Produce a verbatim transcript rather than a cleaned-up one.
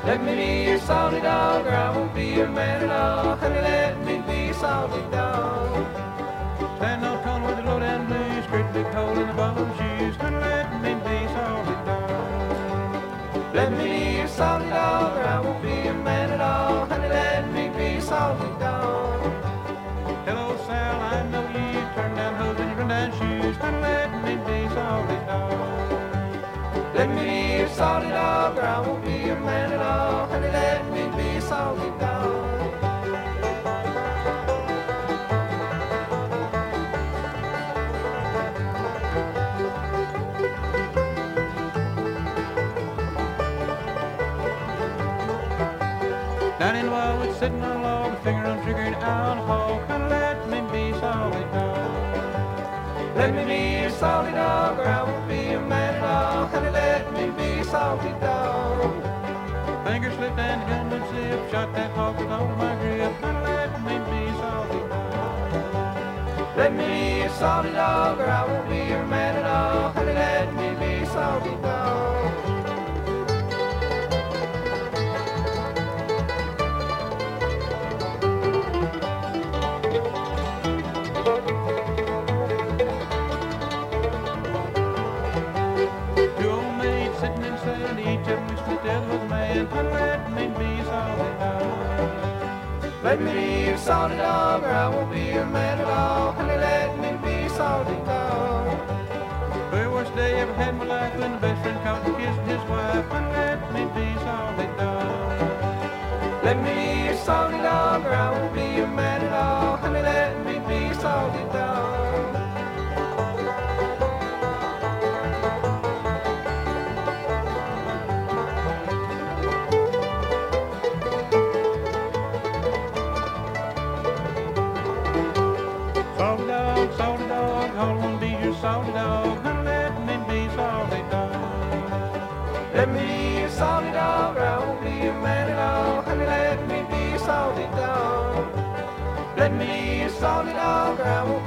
Let me be your salty dog, or I won't be your man at all. Honey, let me be your salty dog. Stand on corner with the low down blues, great big hole in the bottom shoes. Honey, let me be your salty dog. Let me be your salty dog, or I won't be your man at all. Honey, let me be your salty dog. Hello, Sal, I know you turn down hose and you run down shoes. Honey, let me be your salty dog. Let me be your salty dog, or I won't be your man at all. Honey, let me be your salty dog. Down in the wildwood, sitting on a log, finger on trigger and out a hog. Honey, let me be your salty dog. Let me be your salty dog, or I won't be your man at all. Honey, let me be your salty dog. Finger slipped and the gun would slip, shot that hog with all my grip. Honey, let me be your salty dog. Let me be your salty dog, or I won't be your man at all. Honey, let me be your salty dog. Two old maids sitting in sand, each of them split the other was a man. Honey, let me be your salty dog. Let me be your salty dog, or I won't be your man at all. Honey, let me be your salty dog. Very worst day ever had in my life when the best friend caught and kissed his wife. Honey, let me be your salty dog. Let me be your salty dog, or I won't be your man at all. Honey, let me be your salty dog. Salty dog, salty dog, all I wanna be your salty dog. Honey, let me be your salty dog. Let me be your salty dog, or I won't be your man at all. Honey, let me be your salty dog. Let me be your salty dog, or I won't